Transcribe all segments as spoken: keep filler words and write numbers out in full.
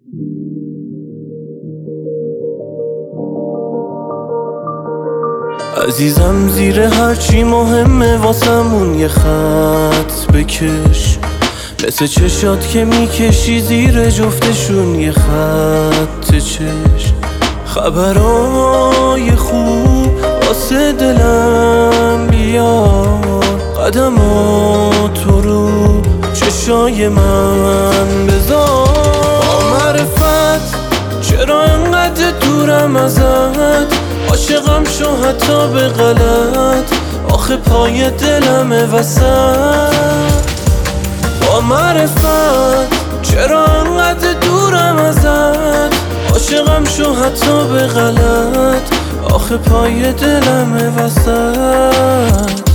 عزیزم زیر هرچی مهمه واسمون یه خط بکش، مثل چشات که میکشی زیر جفتشون یه خط چشم. خبرای خوب واسه دلم بیار، قدماتو رو چشای من بذار. با معرفت چرا انقدر دورم ازت، عاشقم شو حتی به غلط، آخه پای دلم وسط. با معرفت چرا انقدر دورم ازت، عاشقم شو حتی به غلط، آخه پای دلم وسط.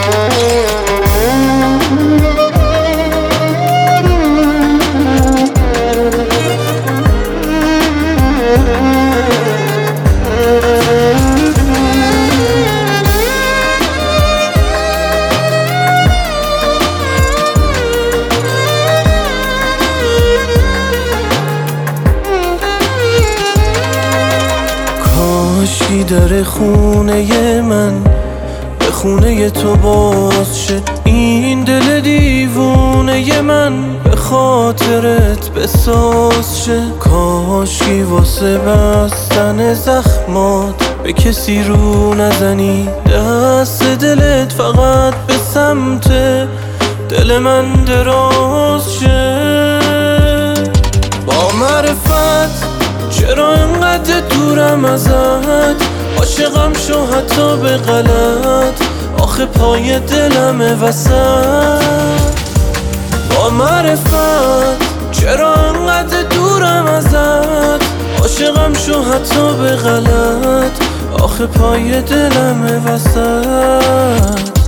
کاشکی در خونه من به خونه تو باز شد، این دل دیوونه من به خاطرت بساز شه. کاشکی واسه بستن زخمات به کسی رو نزنی، دست دلت فقط به سمت دل من دراز شه. با معرفت چرا انقدر دورم ازت، عاشقم شو حتی به غلط، آخه پای دلم وسط. با معرفت چرا انقدر دورم ازت، عاشقم شو حتی به غلط، آخه پای دلم وسط.